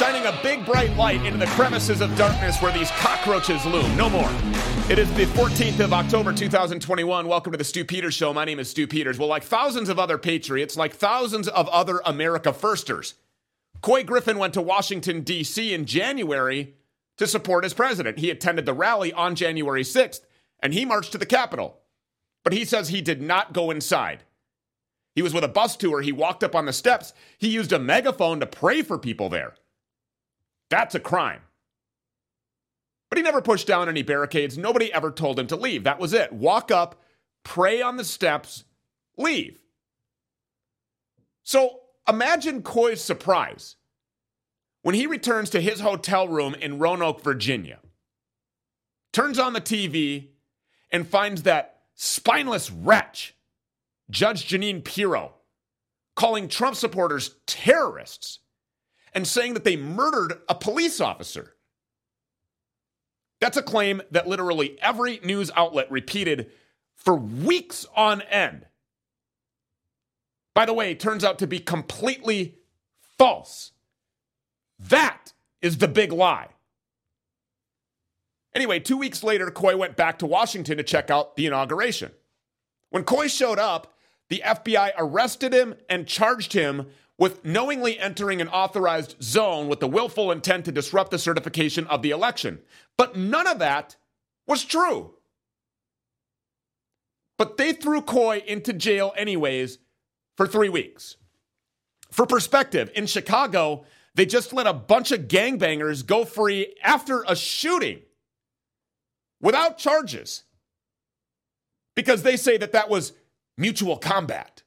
shining a big bright light into the crevices of darkness where these cockroaches loom. No more. It is the 14th of October, 2021. Welcome to the Stu Peters Show. My name is Stu Peters. Well, like thousands of other patriots, like thousands of other America firsters, Couy Griffin went to Washington, D.C. in January to support his president. He attended the rally on January 6th, and he marched to the Capitol. But he says he did not go inside. He was with a bus tour. He walked up on the steps. He used a megaphone to pray for people there. That's a crime. But he never pushed down any barricades. Nobody ever told him to leave. That was it. Walk up, pray on the steps, leave. So imagine Couy's surprise when he returns to his hotel room in Roanoke, Virginia, turns on the TV, and finds that spineless wretch, Judge Jeanine Pirro, calling Trump supporters terrorists and saying that they murdered a police officer. That's a claim that literally every news outlet repeated for weeks on end. By the way, it turns out to be completely false. That is the big lie. Anyway, 2 weeks later, Couy went back to Washington to check out the inauguration. When Couy showed up, the FBI arrested him and charged him with knowingly entering an authorized zone with the willful intent to disrupt the certification of the election. But none of that was true. But they threw Couy into jail anyways for 3 weeks. For perspective, in Chicago, they just let a bunch of gangbangers go free after a shooting without charges because they say that that was mutual combat.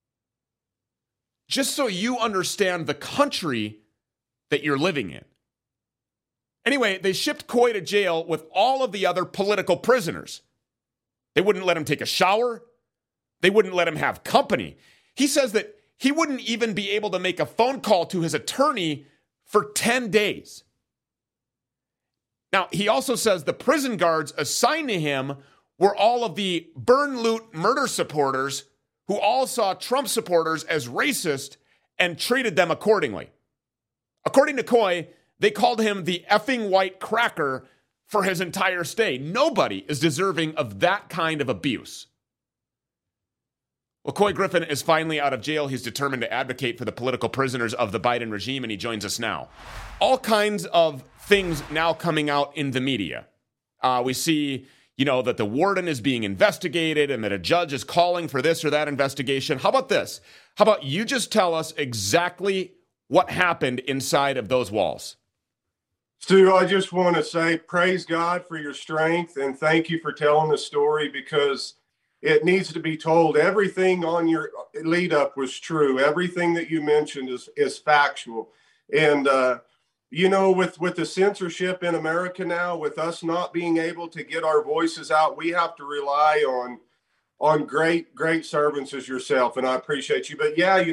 Just so you understand the country that you're living in. Anyway, they shipped Couy to jail with all of the other political prisoners. They wouldn't let him take a shower. They wouldn't let him have company. He says that he wouldn't even be able to make a phone call to his attorney for 10 days. Now, he also says the prison guards assigned to him were all of the burn, loot, murder supporters who all saw Trump supporters as racist and treated them accordingly. According to Couy, they called him the effing white cracker for his entire stay. Nobody is deserving of that kind of abuse. Well, Couy Griffin is finally out of jail. He's determined to advocate for the political prisoners of the Biden regime, and he joins us now. All kinds of things now coming out in the media. We see that the warden is being investigated and that a judge is calling for this or that investigation. How about this? How about you just tell us exactly what happened inside of those walls? Stu, I just want to say praise God for your strength and thank you for telling the story because it needs to be told. Everything on your lead up was true. Everything that you mentioned is factual. And, with the censorship in America now, with us not being able to get our voices out, we have to rely on great servants as yourself. And I appreciate you. But yeah,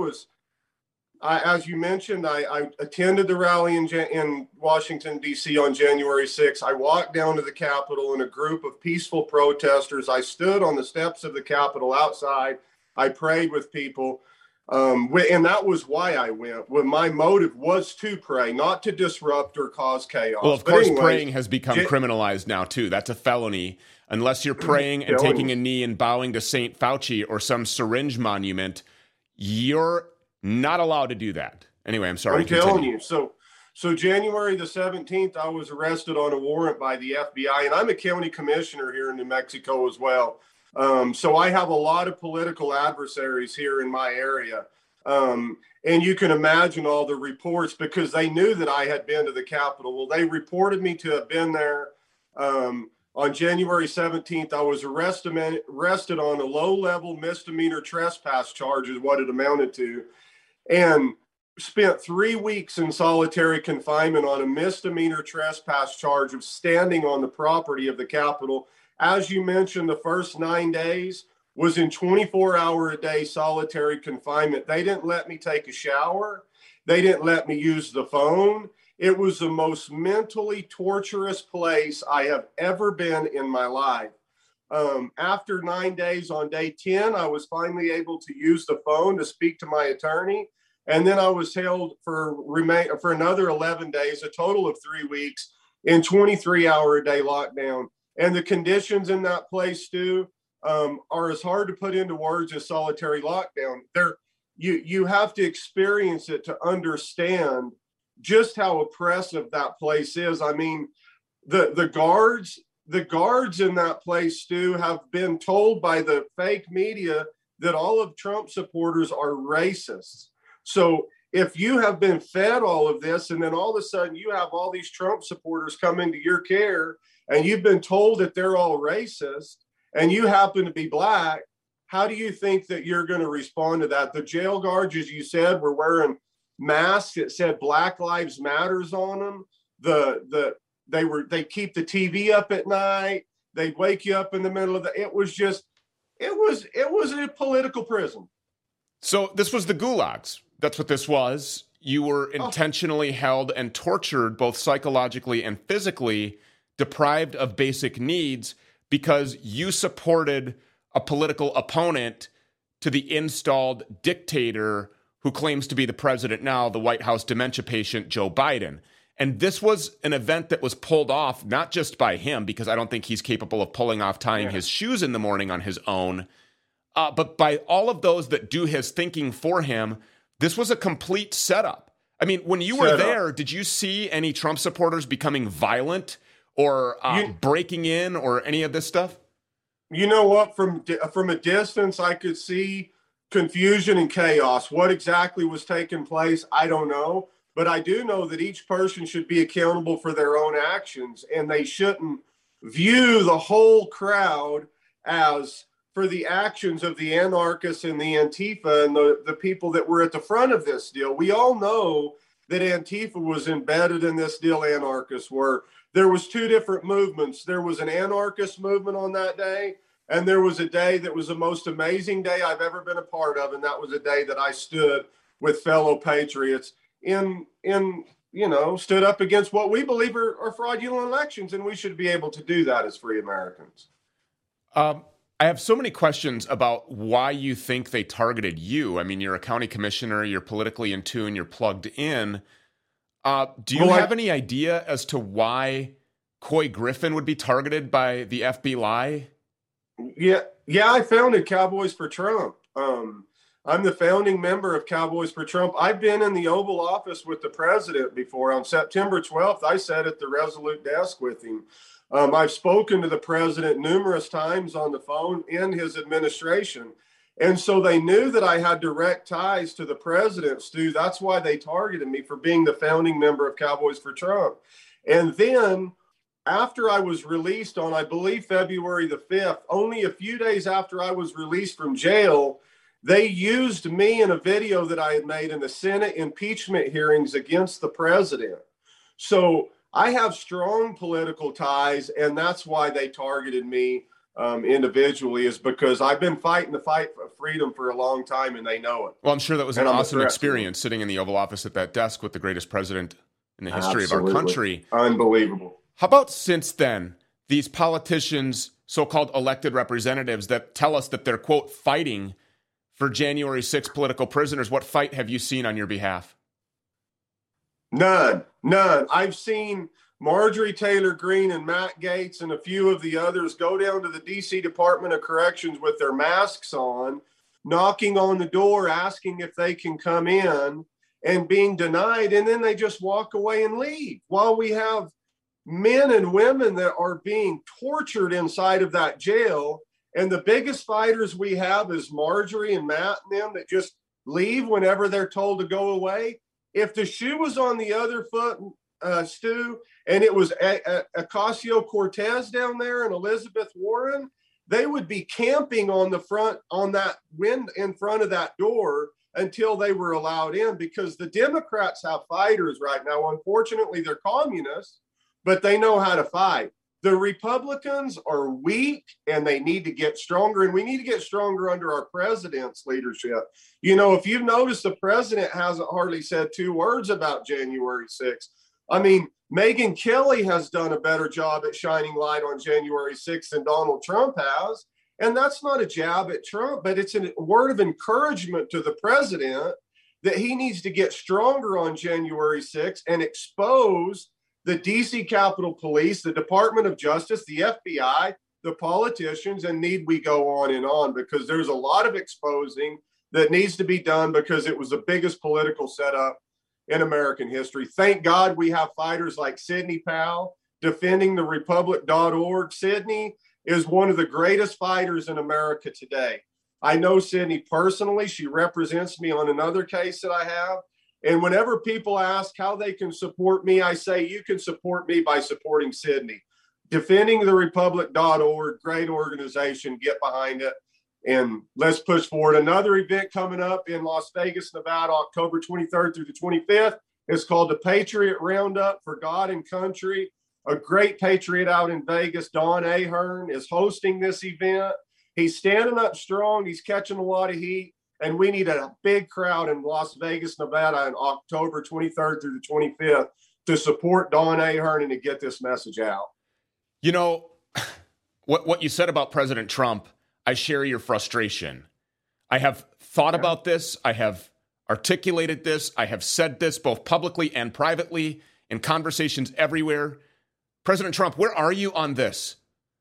as you mentioned, I attended the rally in Washington, D.C. on January 6th. I walked down to the Capitol in a group of peaceful protesters. I stood on the steps of the Capitol outside. I prayed with people. And that was why I went. Well, my motive was to pray, not to disrupt or cause chaos. Well, of course, praying has become criminalized now, too. That's a felony. Unless you're praying and taking a knee and bowing to St. Fauci or some syringe monument, you're not allowed to do that. Anyway, I'm sorry. I'm telling you. So January the 17th, I was arrested on a warrant by the FBI, and I'm a county commissioner here in New Mexico as well. So I have a lot of political adversaries here in my area. And you can imagine all the reports because they knew that I had been to the Capitol. Well, they reported me to have been there. On January 17th, I was arrested on a low-level misdemeanor trespass charge is what it amounted to, and spent 3 weeks in solitary confinement on a misdemeanor trespass charge of standing on the property of the Capitol. As you mentioned, the first 9 days was in 24-hour-a-day solitary confinement. They didn't let me take a shower. They didn't let me use the phone. It was the most mentally torturous place I have ever been in my life. After 9 days, on day 10, I was finally able to use the phone to speak to my attorney. And then I was held for another 11 days, a total of 3 weeks in 23-hour-a-day lockdown. And the conditions in that place, Stu, are as hard to put into words as solitary lockdown. You have to experience it to understand just how oppressive that place is. I mean, the guards in that place, Stu, have been told by the fake media that all of Trump supporters are racists. So if you have been fed all of this, and then all of a sudden you have all these Trump supporters come into your care, and you've been told that they're all racist, and you happen to be black, how do you think that you're going to respond to that? The jail guards, as you said, were wearing masks that said Black Lives Matters on them. They keep the TV up at night. They'd wake you up in the middle of it was a political prison. So this was the gulags. That's what this was. You were intentionally held and tortured both psychologically and physically, deprived of basic needs because you supported a political opponent to the installed dictator who claims to be the president now, the White House dementia patient, Joe Biden. And this was an event that was pulled off not just by him, because I don't think he's capable of pulling off tying his shoes in the morning on his own, but by all of those that do his thinking for him. This was a complete setup. I mean, when you were there, did you see any Trump supporters becoming violent or breaking in or any of this stuff? You know what? From a distance, I could see confusion and chaos. What exactly was taking place, I don't know. But I do know that each person should be accountable for their own actions, and they shouldn't view the whole crowd as for the actions of the anarchists and the Antifa and the people that were at the front of this deal. We all know that Antifa was embedded in this deal, anarchists were. There was two different movements. There was an anarchist movement on that day, and there was a day that was the most amazing day I've ever been a part of, and that was a day that I stood with fellow patriots stood up against what we believe are fraudulent elections, and we should be able to do that as free Americans. I have so many questions about why you think they targeted you. I mean, you're a county commissioner, you're politically in tune, you're plugged in. Do you have any idea as to why Couy Griffin would be targeted by the FBI? Yeah, I founded Cowboys for Trump. I'm the founding member of Cowboys for Trump. I've been in the Oval Office with the president before. On September 12th, I sat at the Resolute desk with him. I've spoken to the president numerous times on the phone in his administration. And so they knew that I had direct ties to the president, Stu. That's why they targeted me for being the founding member of Cowboys for Trump. And then after I was released on, I believe, February the 5th, only a few days after I was released from jail, they used me in a video that I had made in the Senate impeachment hearings against the president. So I have strong political ties, and that's why they targeted me individually, is because I've been fighting the fight for freedom for a long time, and they know it. Well, I'm sure that was an awesome experience sitting in the Oval Office at that desk with the greatest president in the history of our country. Unbelievable. How about since then, these politicians, so-called elected representatives that tell us that they're, quote, fighting for January 6th political prisoners? What fight have you seen on your behalf? None. I've seen Marjorie Taylor Greene and Matt Gaetz and a few of the others go down to the D.C. Department of Corrections with their masks on, knocking on the door, asking if they can come in, and being denied. And then they just walk away and leave, while we have men and women that are being tortured inside of that jail. And the biggest fighters we have is Marjorie and Matt and them that just leave whenever they're told to go away. If the shoe was on the other foot, Stu, and it was Ocasio-Cortez down there and Elizabeth Warren, they would be camping on the front, on that wind in front of that door until they were allowed in, because the Democrats have fighters right now. Unfortunately, they're communists, but they know how to fight. The Republicans are weak, and they need to get stronger, and we need to get stronger under our president's leadership. You know, if you've noticed, the president hasn't hardly said two words about January 6th. I mean, Megyn Kelly has done a better job at shining light on January 6th than Donald Trump has, and that's not a jab at Trump, but it's a word of encouragement to the president that he needs to get stronger on January 6th and expose the DC Capitol Police, the Department of Justice, the FBI, the politicians, and need we go on and on, because there's a lot of exposing that needs to be done because it was the biggest political setup in American history. Thank God we have fighters like Sidney Powell defending the Republic.org. Sidney is one of the greatest fighters in America today. I know Sidney personally. She represents me on another case that I have. And whenever people ask how they can support me, I say you can support me by supporting Sidney. Defending the Republic.org, great organization, get behind it. And let's push forward. Another event coming up in Las Vegas, Nevada, October 23rd through the 25th. It's called the Patriot Roundup for God and Country. A great patriot out in Vegas, Don Ahern, is hosting this event. He's standing up strong. He's catching a lot of heat. And we need a big crowd in Las Vegas, Nevada on October 23rd through the 25th to support Don Ahern and to get this message out. You know, what you said about President Trump, I share your frustration. I have thought about this. I have articulated this. I have said this both publicly and privately in conversations everywhere. President Trump, where are you on this?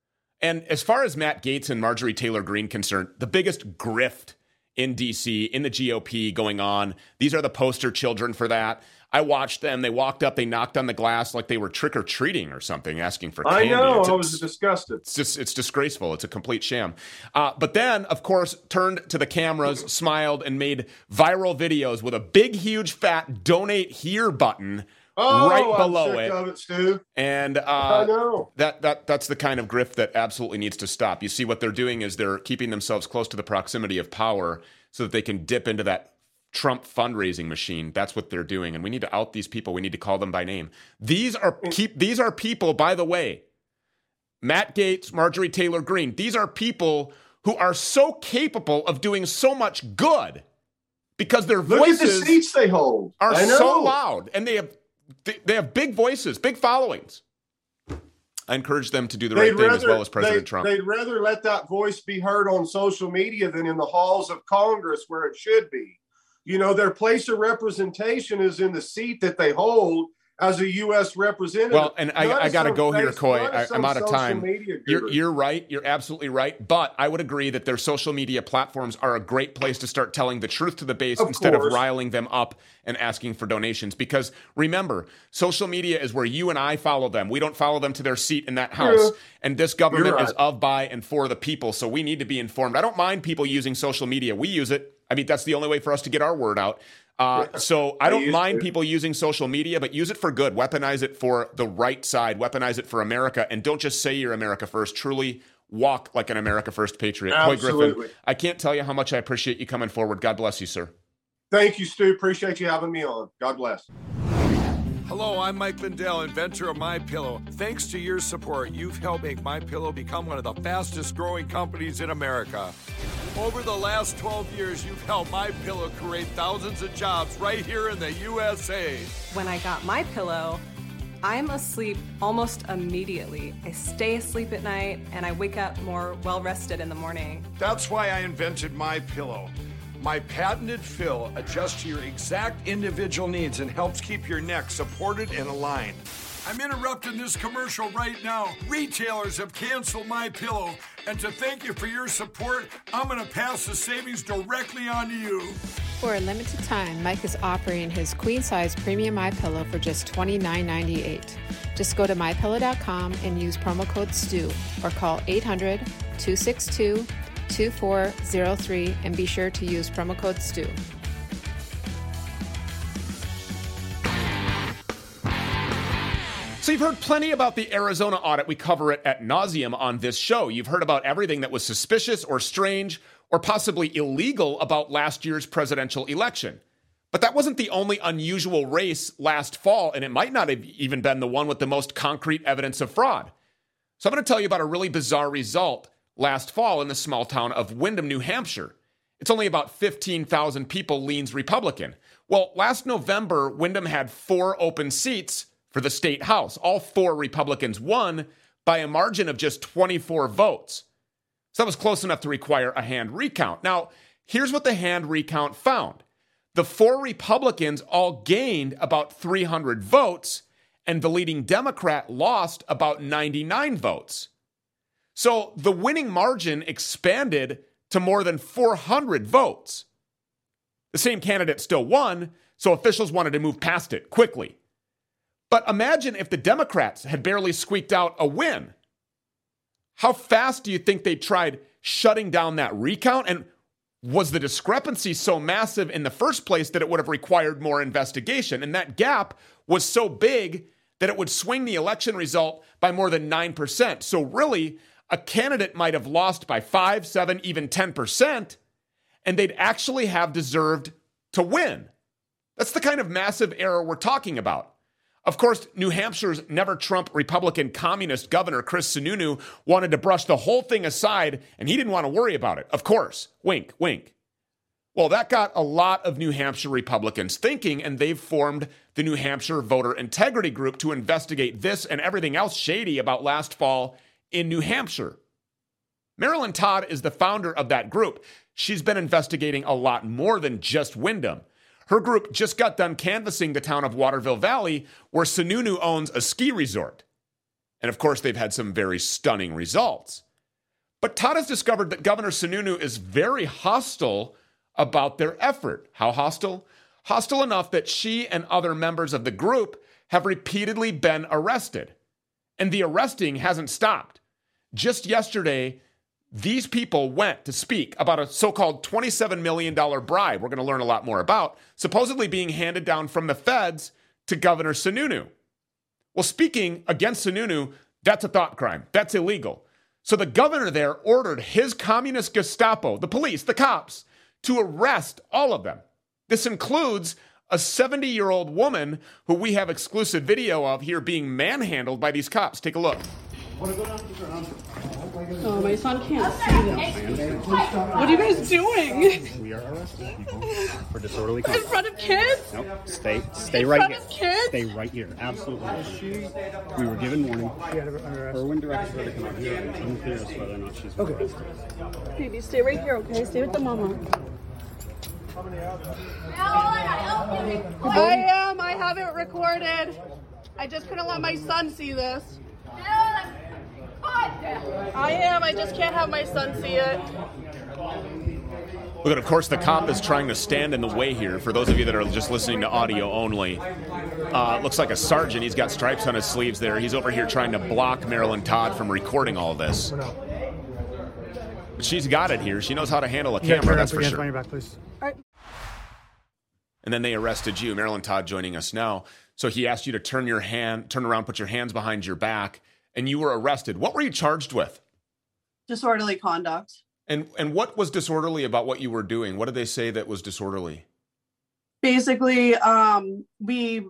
And as far as Matt Gaetz and Marjorie Taylor Greene concerned, the biggest grift in D.C., in the GOP going on, these are the poster children for that. I watched them. They walked up, they knocked on the glass like they were trick-or-treating or something, asking for candy. I know, I was disgusted. It's disgraceful. It's a complete sham. But then, of course, turned to the cameras, smiled, and made viral videos with a big, huge, fat donate here button right below it. Of it, Stu. And I know. That's the kind of grift that absolutely needs to stop. You see, what they're doing is they're keeping themselves close to the proximity of power so that they can dip into that Trump fundraising machine. That's what they're doing. And we need to out these people. We need to call them by name. These are people, by the way, Matt Gaetz, Marjorie Taylor Greene, these are people who are so capable of doing so much good because their voices Look at the seats they hold. Are so loud, and they have big voices, big followings. I encourage them to do the right thing as well as President Trump. They'd rather let that voice be heard on social media than in the halls of Congress where it should be. You know, their place of representation is in the seat that they hold as a U.S. representative. Well, and I got to go here, Coy. I'm out of time. You're right. You're absolutely right. But I would agree that their social media platforms are a great place to start telling the truth to the base instead of riling them up and asking for donations. Because remember, social media is where you and I follow them. We don't follow them to their seat in that house. Yeah. And this government is of, by, and for the people. So we need to be informed. I don't mind people using social media. We use it. I mean, that's the only way for us to get our word out. So I don't mind people using social media, but use it for good. Weaponize it for the right side. Weaponize it for America. And don't just say you're America first. Truly walk like an America first patriot. Absolutely. Coy Griffin, I can't tell you how much I appreciate you coming forward. God bless you, sir. Thank you, Stu. Appreciate you having me on. God bless. Hello, I'm Mike Lindell, inventor of MyPillow. Thanks to your support, you've helped make MyPillow become one of the fastest growing companies in America. Over the last 12 years, you've helped MyPillow create thousands of jobs right here in the USA. When I got MyPillow, I'm asleep almost immediately. I stay asleep at night and I wake up more well-rested in the morning. That's why I invented MyPillow. My patented fill adjusts to your exact individual needs and helps keep your neck supported and aligned. I'm interrupting this commercial right now. Retailers have canceled MyPillow, and to thank you for your support, I'm going to pass the savings directly on to you. For a limited time, Mike is offering his queen-size premium MyPillow for just $29.98. Just go to MyPillow.com and use promo code STU or call 800-262-2403 and be sure to use promo code STU. So you've heard plenty about the Arizona audit. We cover it at nauseum on this show. You've heard about everything that was suspicious or strange or possibly illegal about last year's presidential election. But that wasn't the only unusual race last fall, and it might not have even been the one with the most concrete evidence of fraud. So I'm going to tell you about a really bizarre result last fall in the small town of Windham, New Hampshire. It's only about 15,000 people, leans Republican. Well, last November, Windham had 4 open seats for the state house. All 4 Republicans won by a margin of just 24 votes. So that was close enough to require a hand recount. Now, here's what the hand recount found. the 4 Republicans all gained about 300 votes, and the leading Democrat lost about 99 votes. So the winning margin expanded to more than 400 votes. The same candidate still won, so officials wanted to move past it quickly. But imagine if the Democrats had barely squeaked out a win. How fast do you think they tried shutting down that recount? And was the discrepancy so massive in the first place that it would have required more investigation? And that gap was so big that it would swing the election result by more than 9%. So really, a candidate might have lost by 5, 7, even 10%, and they'd actually have deserved to win. That's the kind of massive error we're talking about. Of course, New Hampshire's never-Trump Republican communist governor, Chris Sununu, wanted to brush the whole thing aside, and he didn't want to worry about it. Of course. Wink, wink. Well, that got a lot of New Hampshire Republicans thinking, and they've formed the New Hampshire Voter Integrity Group to investigate this and everything else shady about last fall in New Hampshire. Marilyn Todd is the founder of that group. She's been investigating a lot more than just Windham. Her group just got done canvassing the town of Waterville Valley, where Sununu owns a ski resort. And of course, they've had some very stunning results. But Todd has discovered that Governor Sununu is very hostile about their effort. How hostile? Hostile enough that she and other members of the group have repeatedly been arrested. And the arresting hasn't stopped. Just yesterday, these people went to speak about a so-called $27 million bribe we're going to learn a lot more about, supposedly being handed down from the feds to Governor Sununu. Well, speaking against Sununu, that's a thought crime. That's illegal. So the governor there ordered his communist Gestapo, the police, the cops, to arrest all of them. This includes a 70-year-old woman who we have exclusive video of here being manhandled by these cops. Take a look. Oh, my son can't see this. What are you guys doing? We are arresting people for disorderly conduct. In front of kids? Nope. Stay right here. In front of kids? Stay right here. Absolutely. We were given warning. Erwin directed her to come out here, and it's unclear as to whether or not she's been arrested. Baby, stay right here, okay? Stay with the mama. I have it recorded. I just couldn't let my son see this. I just can't have my son see it. Look, of course, the cop is trying to stand in the way here. For those of you that are just listening to audio only, looks like a sergeant. He's got stripes on his sleeves there. He's over here trying to block Marilyn Todd from recording all this. But she's got it here. She knows how to handle a camera, that's for sure. Back, please. All right. And then they arrested you. Marilyn Todd joining us now. So he asked you to turn around, put your hands behind your back, and you were arrested. What were you charged with? Disorderly conduct. And what was disorderly about what you were doing? What did they say that was disorderly? Basically, they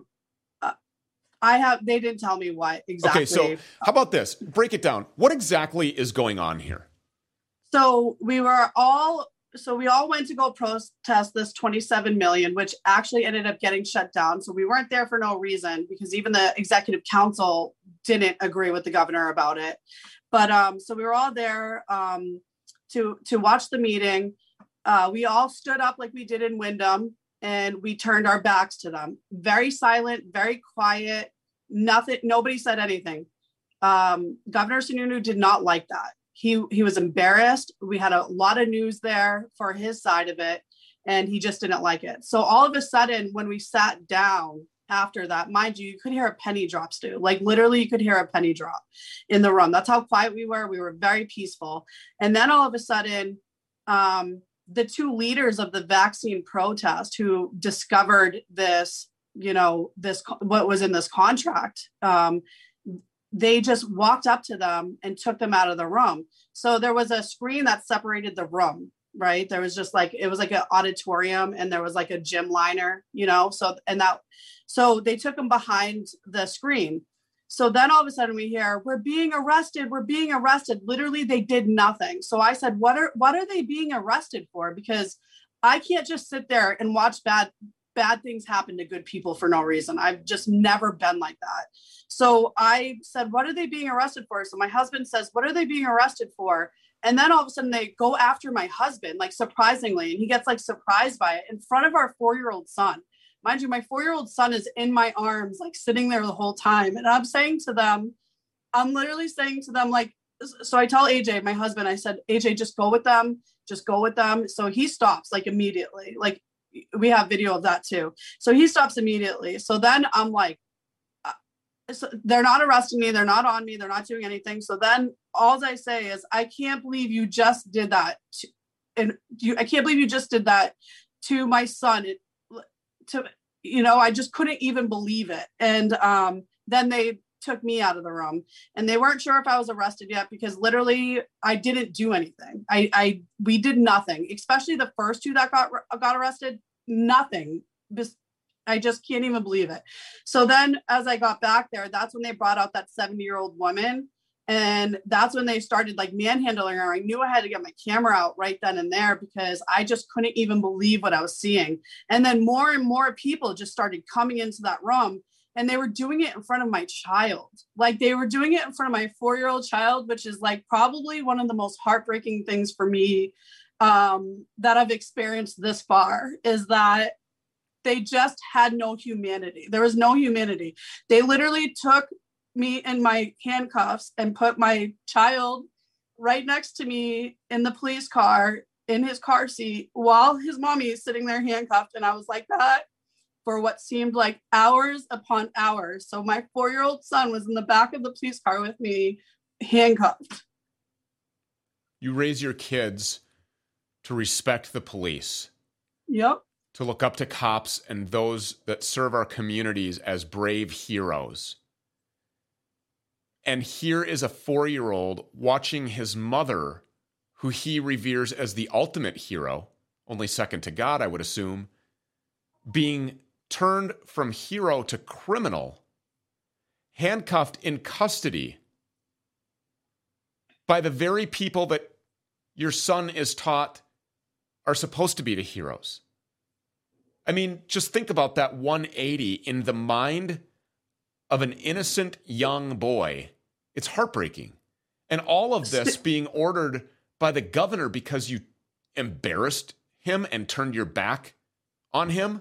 didn't tell me what exactly. Okay, so how about this? Break it down. What exactly is going on here? So we all went to go protest this 27 million, which actually ended up getting shut down. So we weren't there for no reason, because even the executive council didn't agree with the governor about it. But so we were all there to watch the meeting. We all stood up like we did in Windham, and we turned our backs to them. Very silent, very quiet. Nothing. Nobody said anything. Governor Sununu did not like that. He was embarrassed. We had a lot of news there for his side of it, and he just didn't like it. So all of a sudden, when we sat down after that, mind you could hear a penny drop, Stu. Like literally you could hear a penny drop in the room. That's how quiet we were. We were very peaceful. And then all of a sudden, the two leaders of the vaccine protest who discovered this, what was in this contract, they just walked up to them and took them out of the room. So there was a screen that separated the room, right? There was just it was like an auditorium, and there was like a gym liner, so they took them behind the screen. So then all of a sudden we hear, we're being arrested. Literally, they did nothing. So I said, what are they being arrested for? Because I can't just sit there and watch bad things happen to good people for no reason. I've just never been like that. So I said, what are they being arrested for? So my husband says, what are they being arrested for? And then all of a sudden they go after my husband, like surprisingly, and he gets like surprised by it in front of our 4-year-old son. Mind you, my 4-year-old son is in my arms, like sitting there the whole time. And I'm literally saying to them, like, so I tell AJ, my husband, I said, AJ, just go with them. So he stops like immediately. Like we have video of that too. So he stops immediately. So then I'm like, so they're not arresting me. They're not on me. They're not doing anything. So then all I say is, I can't believe you just did that. I can't believe you just did that to my son. I just couldn't even believe it. And then they took me out of the room, and they weren't sure if I was arrested yet, because literally I didn't do anything. We did nothing, especially the first two that got arrested, nothing. I just can't even believe it. So then as I got back there, that's when they brought out that 70-year-old woman. And that's when they started like manhandling her. I knew I had to get my camera out right then and there, because I just couldn't even believe what I was seeing. And then more and more people just started coming into that room, and they were doing it in front of my child. Like they were doing it in front of my 4-year-old child, which is like probably one of the most heartbreaking things for me that I've experienced this far, is that they just had no humanity. There was no humanity. They literally took me in my handcuffs and put my child right next to me in the police car, in his car seat, while his mommy is sitting there handcuffed. And I was like that for what seemed like hours upon hours. So my 4-year-old son was in the back of the police car with me, handcuffed. You raise your kids to respect the police. Yep. To look up to cops and those that serve our communities as brave heroes. And here is a 4-year-old watching his mother, who he reveres as the ultimate hero, only second to God, I would assume, being turned from hero to criminal, handcuffed in custody by the very people that your son is taught are supposed to be the heroes. I mean, just think about that 180 in the mind of an innocent young boy. It's heartbreaking. And all of this being ordered by the governor because you embarrassed him and turned your back on him.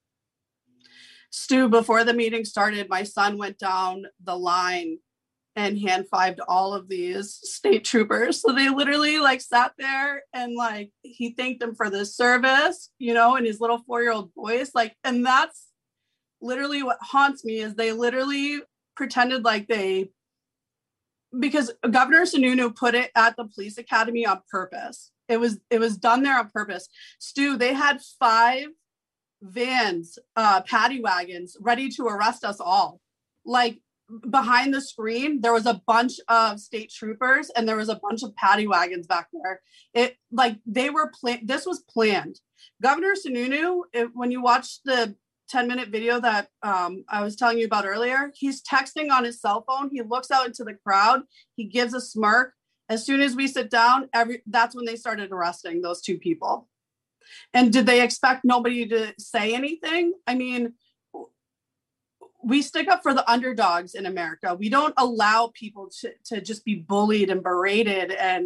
Stu, before the meeting started, my son went down the line and hand-fived all of these state troopers. So they literally like sat there and like he thanked them for the service, in his little 4-year-old voice. Like, and that's literally what haunts me, is they literally pretended like because Governor Sununu put it at the police academy on purpose. It was done there on purpose. Stu, they had 5 vans, paddy wagons ready to arrest us all. Like, behind the screen, there was a bunch of state troopers and there was a bunch of paddy wagons back there. This was planned. Governor Sununu, when you watch the 10-minute video that I was telling you about earlier, he's texting on his cell phone. He looks out into the crowd. He gives a smirk. As soon as we sit down, that's when they started arresting those 2 people. And did they expect nobody to say anything? I mean, we stick up for the underdogs in America. We don't allow people to just be bullied and berated. And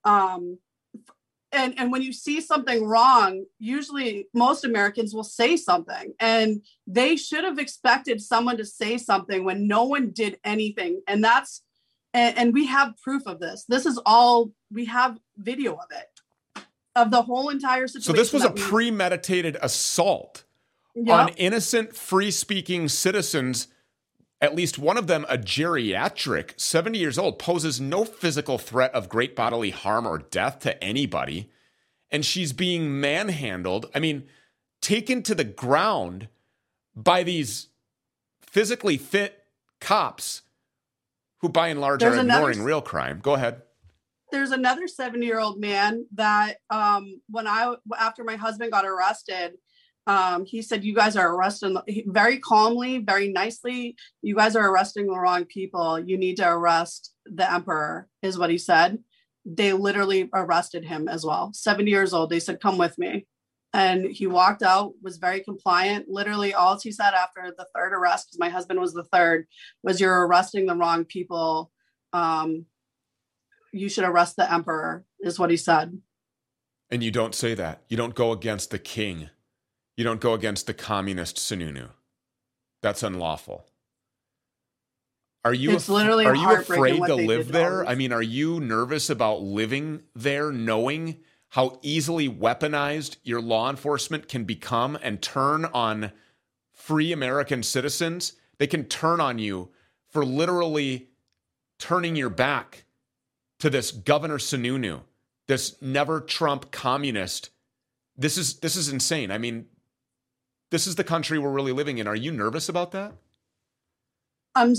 when you see something wrong, usually most Americans will say something, and they should have expected someone to say something when no one did anything. And and we have proof of this. This is all, we have video of it, of the whole entire situation. So this was a premeditated assault. Yep. On innocent, free-speaking citizens, at least one of them, a geriatric, 70 years old, poses no physical threat of great bodily harm or death to anybody. And she's being manhandled, taken to the ground by these physically fit cops who, by and large, are ignoring real crime. Go ahead. There's another 70-year-old man that after my husband got arrested, he said, you guys are arresting, very calmly, very nicely, you guys are arresting the wrong people. You need to arrest the emperor, is what he said. They literally arrested him as well. 70 years old. They said, come with me. And he walked out, was very compliant. Literally all he said after the 3rd arrest, because my husband was the 3rd, was, you're arresting the wrong people. You should arrest the emperor. is what he said. And you don't say that. You don't go against the king. You don't go against the communist Sununu. That's unlawful. Are you literally afraid to live there? I mean, are you nervous about living there knowing how easily weaponized your law enforcement can become and turn on free American citizens? They can turn on you for literally turning your back to this Governor Sununu, this never Trump communist. This is insane. I mean, this is the country we're really living in. Are you nervous about that? I'm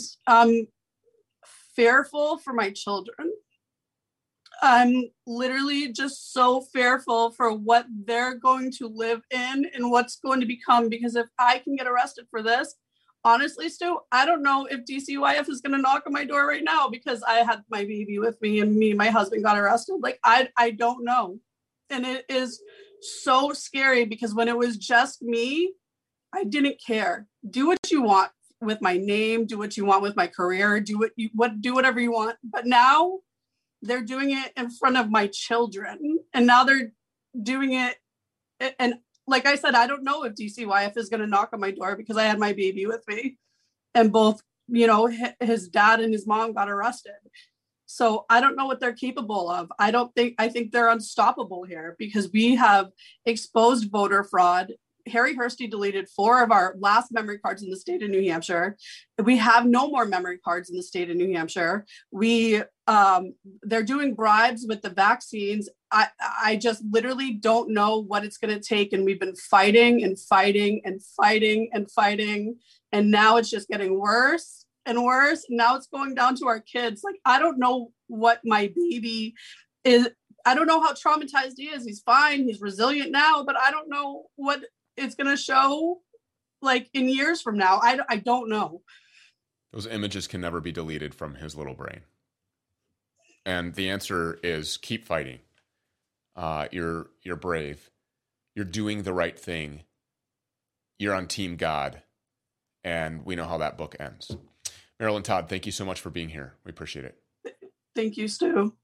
fearful for my children. I'm literally just so fearful for what they're going to live in and what's going to become, because if I can get arrested for this, honestly, Stu, I don't know if DCYF is going to knock on my door right now because I had my baby with me and my husband got arrested. Like, I don't know. And it is so scary because when it was just me, I didn't care. Do what you want with my name, do what you want with my career, do whatever you want. But now they're doing it in front of my children. And now they're doing it. And like I said, I don't know if DCYF is going to knock on my door because I had my baby with me and both, his dad and his mom got arrested. So I don't know what they're capable of. I think they're unstoppable here because we have exposed voter fraud. Harry Hursti deleted 4 of our last memory cards in the state of New Hampshire. We have no more memory cards in the state of New Hampshire. They're doing bribes with the vaccines. I just literally don't know what it's going to take. And we've been fighting and fighting and fighting and fighting. And now it's just getting worse and worse. Now it's going down to our kids. Like, I don't know what my baby is. I don't know how traumatized he is. He's fine. He's resilient now, but I don't know what it's going to show like in years from now. I don't know. Those images can never be deleted from his little brain. And the answer is keep fighting. You're brave. You're doing the right thing. You're on Team God. And we know how that book ends. Marilyn Todd, thank you so much for being here. We appreciate it. Thank you, Stu.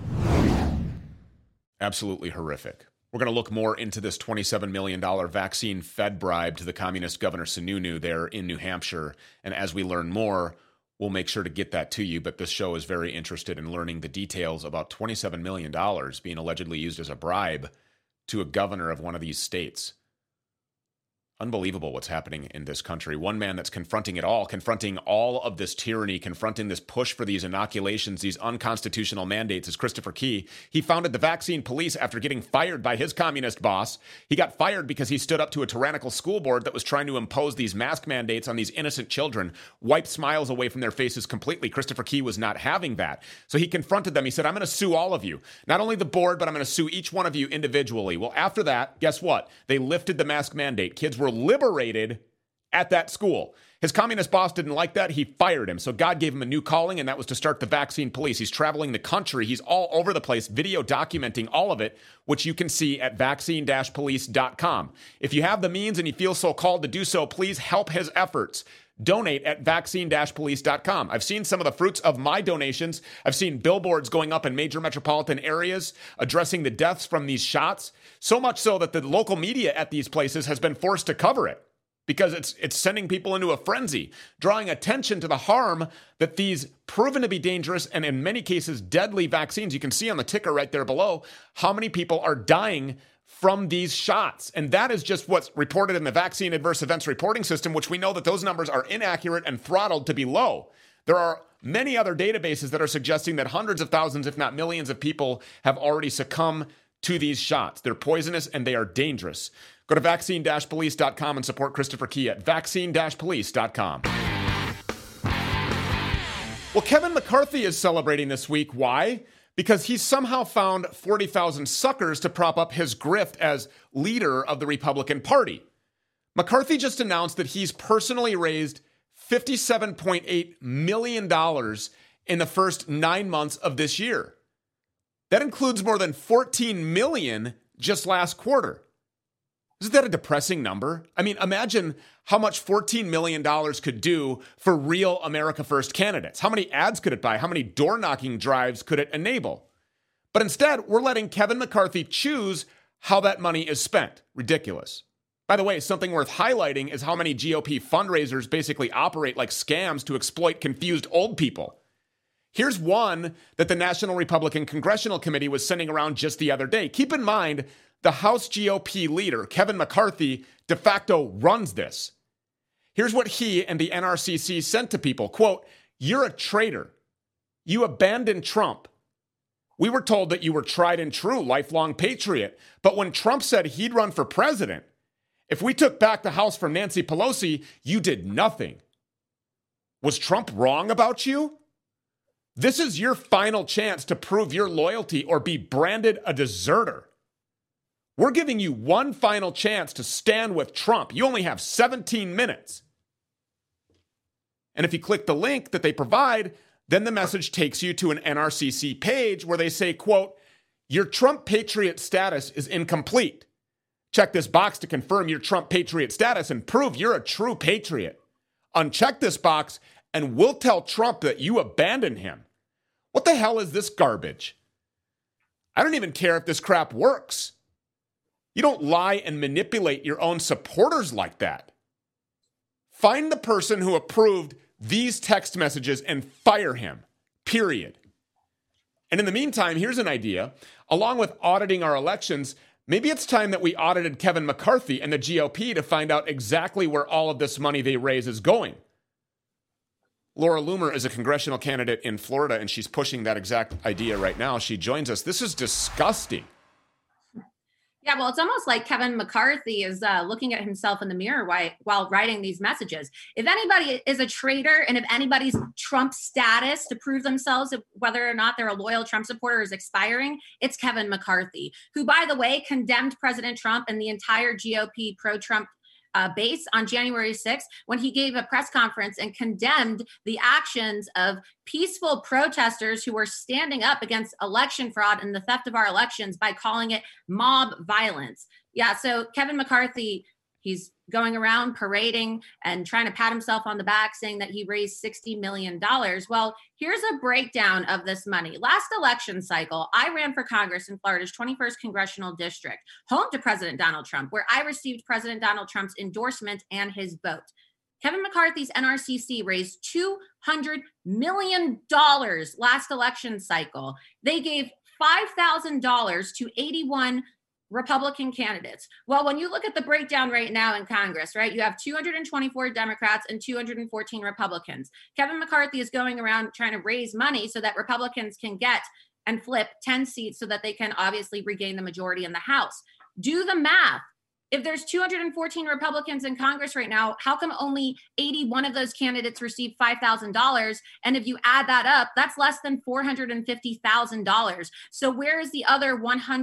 Absolutely horrific. We're going to look more into this $27 million vaccine Fed bribe to the communist Governor Sununu there in New Hampshire. And as we learn more, we'll make sure to get that to you. But this show is very interested in learning the details about $27 million being allegedly used as a bribe to a governor of one of these states. Unbelievable what's happening in this country. One man that's confronting it all, confronting all of this tyranny, confronting this push for these inoculations, these unconstitutional mandates, is Christopher Key. He founded the Vaccine Police after getting fired by his communist boss. He got fired because he stood up to a tyrannical school board that was trying to impose these mask mandates on these innocent children, wiped smiles away from their faces completely. Christopher Key was not having that. So he confronted them. He said, I'm going to sue all of you. Not only the board, but I'm going to sue each one of you individually. Well, after that, guess what? They lifted the mask mandate. Kids were liberated at that school. His communist boss didn't like that. He fired him. So God gave him a new calling, and that was to start the Vaccine Police. He's traveling the country. He's all over the place, video documenting all of it, which you can see at vaccine-police.com. If you have the means and you feel so called to do so, please help his efforts. Donate at vaccine-police.com. I've seen some of the fruits of my donations. I've seen billboards going up in major metropolitan areas addressing the deaths from these shots, so much so that the local media at these places has been forced to cover it because it's sending people into a frenzy, drawing attention to the harm that these proven to be dangerous and in many cases deadly vaccines. You can see on the ticker right there below how many people are dying from these shots. And that is just what's reported in the Vaccine Adverse Events Reporting System, which we know that those numbers are inaccurate and throttled to be low. There are many other databases that are suggesting that hundreds of thousands, if not millions of people have already succumbed to these shots. They're poisonous and they are dangerous. Go to vaccine-police.com and support Christopher Key at vaccine-police.com. Well, Kevin McCarthy is celebrating this week. Why? Because he's somehow found 40,000 suckers to prop up his grift as leader of the Republican Party. McCarthy just announced that he's personally raised $57.8 million in the first 9 months of this year. That includes more than $14 million just last quarter. Isn't that a depressing number? I mean, imagine how much $14 million could do for real America First candidates. How many ads could it buy? How many door-knocking drives could it enable? But instead, we're letting Kevin McCarthy choose how that money is spent. Ridiculous. By the way, something worth highlighting is how many GOP fundraisers basically operate like scams to exploit confused old people. Here's one that the National Republican Congressional Committee was sending around just the other day. Keep in mind, the House GOP leader, Kevin McCarthy, de facto runs this. Here's what he and the NRCC sent to people. Quote, "You're a traitor. You abandoned Trump. We were told that you were tried and true, lifelong patriot. But when Trump said he'd run for president, if we took back the House from Nancy Pelosi, you did nothing. Was Trump wrong about you? This is your final chance to prove your loyalty or be branded a deserter. We're giving you one final chance to stand with Trump. You only have 17 minutes. And if you click the link that they provide, then the message takes you to an NRCC page where they say, quote, "Your Trump patriot status is incomplete. Check this box to confirm your Trump patriot status and prove you're a true patriot. Uncheck this box and we'll tell Trump that you abandoned him." What the hell is this garbage? I don't even care if this crap works. You don't lie and manipulate your own supporters like that. Find the person who approved these text messages and fire him, period. And in the meantime, here's an idea. Along with auditing our elections, maybe it's time that we audited Kevin McCarthy and the GOP to find out exactly where all of this money they raise is going. Laura Loomer is a congressional candidate in Florida, and she's pushing that exact idea right now. She joins us. This is disgusting. Yeah, well, it's almost like Kevin McCarthy is looking at himself in the mirror while writing these messages. If anybody is a traitor and if anybody's Trump status to prove themselves, whether or not they're a loyal Trump supporter, is expiring, it's Kevin McCarthy, who, by the way, condemned President Trump and the entire GOP pro-Trump base on January 6th when he gave a press conference and condemned the actions of peaceful protesters who were standing up against election fraud and the theft of our elections by calling it mob violence. Yeah, so Kevin McCarthy, he's going around parading and trying to pat himself on the back saying that he raised $60 million. Well, here's a breakdown of this money. Last election cycle, I ran for Congress in Florida's 21st Congressional District, home to President Donald Trump, where I received President Donald Trump's endorsement and his vote. Kevin McCarthy's NRCC raised $200 million last election cycle. They gave $5,000 to 81 Republican candidates. Well, when you look at the breakdown right now in Congress, right, you have 224 Democrats and 214 Republicans. Kevin McCarthy is going around trying to raise money so that Republicans can get and flip 10 seats so that they can obviously regain the majority in the House. Do the math. If there's 214 Republicans in Congress right now, how come only 81 of those candidates received $5,000? And if you add that up, that's less than $450,000. So where is the other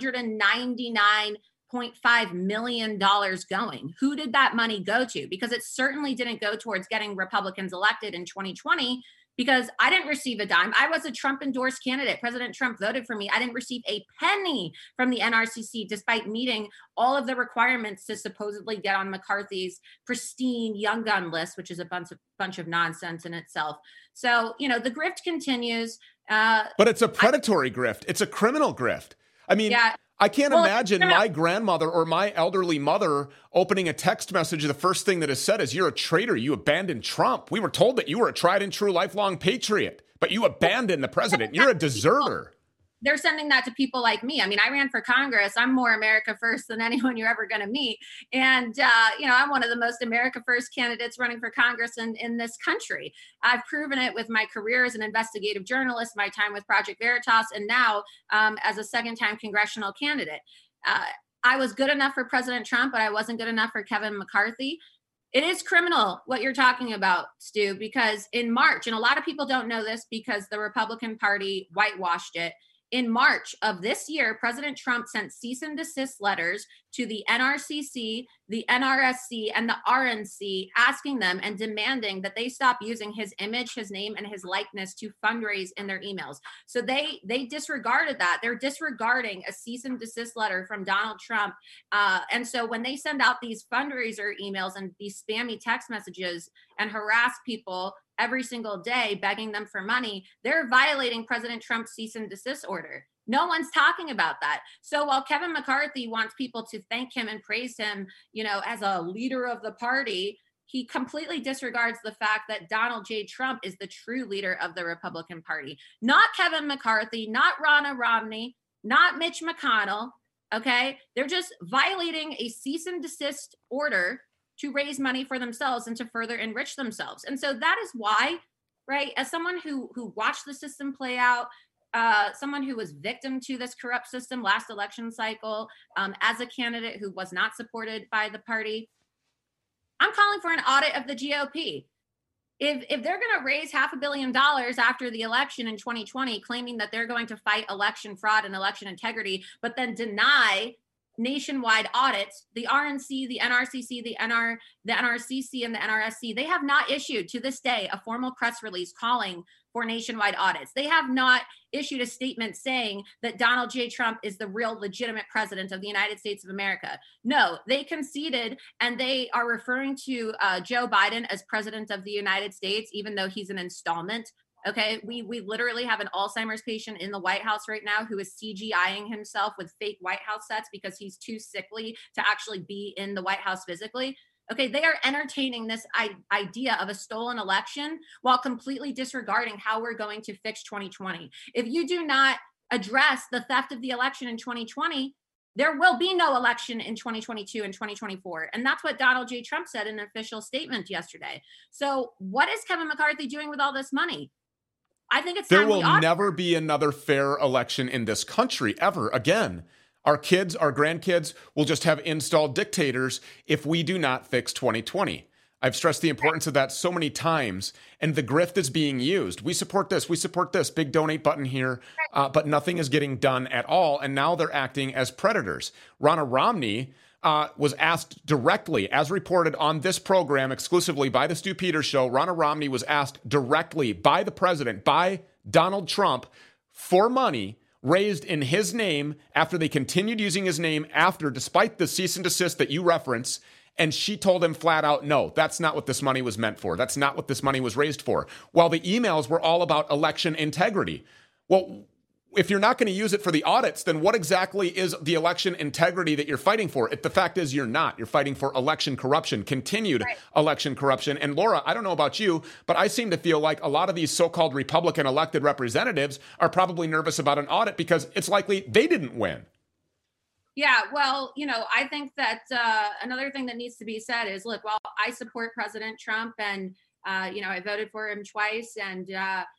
$199.5 million going? Who did that money go to? Because it certainly didn't go towards getting Republicans elected in 2020, because I didn't receive a dime. I was a Trump-endorsed candidate. President Trump voted for me. I didn't receive a penny from the NRCC, despite meeting all of the requirements to supposedly get on McCarthy's pristine young gun list, which is a bunch of nonsense in itself. So, you know, the grift continues. But it's a predatory grift. It's a criminal grift. I mean, yeah. I can't imagine my grandmother or my elderly mother opening a text message. The first thing that is said is, "You're a traitor. You abandoned Trump. We were told that you were a tried and true lifelong patriot, but you abandoned the president. You're a deserter." They're sending that to people like me. I mean, I ran for Congress. I'm more America first than anyone you're ever going to meet. And, you know, I'm one of the most America first candidates running for Congress in this country. I've proven it with my career as an investigative journalist, my time with Project Veritas, and now as a second-time congressional candidate. I was good enough for President Trump, but I wasn't good enough for Kevin McCarthy. It is criminal what you're talking about, Stu, because in March, and a lot of people don't know this because the Republican Party whitewashed it, in March of this year, President Trump sent cease and desist letters to the NRCC, the NRSC, and the RNC, asking them and demanding that they stop using his image, his name, and his likeness to fundraise in their emails. So they disregarded that. They're disregarding a cease and desist letter from Donald Trump. And so when they send out these fundraiser emails and these spammy text messages and harass people every single day, begging them for money, they're violating President Trump's cease and desist order. No one's talking about that. So while Kevin McCarthy wants people to thank him and praise him, as a leader of the party, he completely disregards the fact that Donald J. Trump is the true leader of the Republican Party. Not Kevin McCarthy, not Ronna Romney, not Mitch McConnell, okay? They're just violating a cease and desist order to raise money for themselves and to further enrich themselves. And so that is why, right, as someone who watched the system play out, someone who was victim to this corrupt system last election cycle, as a candidate who was not supported by the party, I'm calling for an audit of the GOP. If they're going to raise $500 million after the election in 2020, claiming that they're going to fight election fraud and election integrity, but then deny nationwide audits, the RNC, the NRCC, the NRCC, and the NRSC, they have not issued to this day a formal press release calling for nationwide audits. They have not issued a statement saying that Donald J. Trump is the real legitimate president of the United States of America. No, they conceded, and they are referring to Joe Biden as president of the United States, even though he's an installment. Okay, we literally have an Alzheimer's patient in the White House right now who is CGIing himself with fake White House sets because he's too sickly to actually be in the White House physically. Okay, they are entertaining this idea of a stolen election while completely disregarding how we're going to fix 2020. If you do not address the theft of the election in 2020, there will be no election in 2022 and 2024. And that's what Donald J. Trump said in an official statement yesterday. So what is Kevin McCarthy doing with all this money? I think it's there will never be another fair election in this country ever again. Our kids, our grandkids will just have installed dictators if we do not fix 2020. I've stressed the importance of that so many times, and the grift is being used. We support this, big donate button here, but nothing is getting done at all, and now they're acting as predators. Ronna Romney was asked directly, as reported on this program exclusively by the Stu Peters Show, Ronna Romney was asked directly by the president, by Donald Trump, for money raised in his name after they continued using his name despite the cease and desist that you reference. And she told him flat out, no, that's not what this money was meant for. That's not what this money was raised for. While the emails were all about election integrity. Well, if you're not going to use it for the audits, then what exactly is the election integrity that you're fighting for? The fact is you're not. You're fighting for election corruption, continued election corruption. And Laura, I don't know about you, but I seem to feel like a lot of these so-called Republican elected representatives are probably nervous about an audit because it's likely they didn't win. Yeah, well, I think that another thing that needs to be said is, look, while I support President Trump and, I voted for him twice and,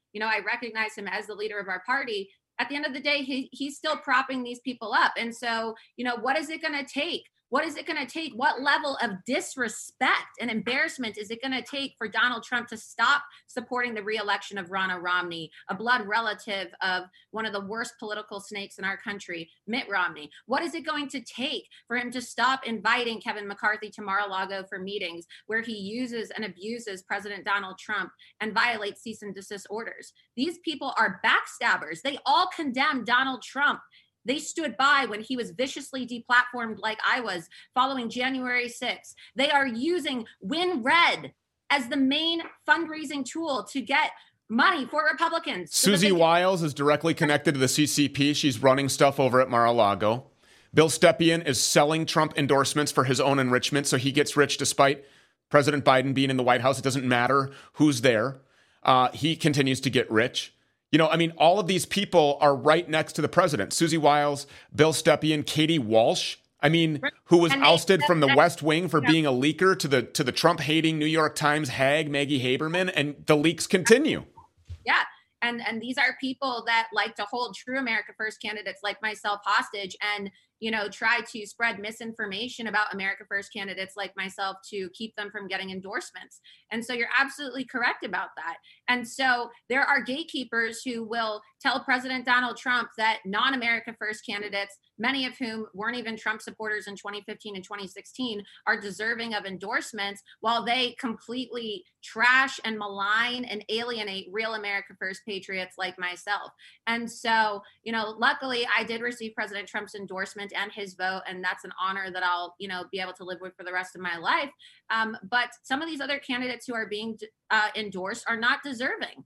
I recognize him as the leader of our party, at the end of the day, he's still propping these people up. And so, what is it going to take? What is it going to take? What level of disrespect and embarrassment is it going to take for Donald Trump to stop supporting the reelection of Ronna Romney, a blood relative of one of the worst political snakes in our country, Mitt Romney? What is it going to take for him to stop inviting Kevin McCarthy to Mar-a-Lago for meetings where he uses and abuses President Donald Trump and violates cease and desist orders? These people are backstabbers. They all condemn Donald Trump. They stood by when he was viciously deplatformed like I was following January 6th. They are using WinRed as the main fundraising tool to get money for Republicans. Susie Wiles is directly connected to the CCP. She's running stuff over at Mar-a-Lago. Bill Stepien is selling Trump endorsements for his own enrichment, so he gets rich despite President Biden being in the White House. It doesn't matter who's there. He continues to get rich. All of these people are right next to the president. Susie Wiles, Bill Stepien, Katie Walsh, who was ousted from the West Wing for being a leaker to the Trump-hating New York Times hag, Maggie Haberman, and the leaks continue. Yeah. And these are people that like to hold true America First candidates like myself hostage and, try to spread misinformation about America First candidates like myself to keep them from getting endorsements. And so you're absolutely correct about that. And so there are gatekeepers who will tell President Donald Trump that non-America First candidates, many of whom weren't even Trump supporters in 2015 and 2016, are deserving of endorsements while they completely trash and malign and alienate real America First patriots like myself. And so, luckily I did receive President Trump's endorsement and his vote, and that's an honor that I'll, be able to live with for the rest of my life. But some of these other candidates who are being endorsed are not deserving.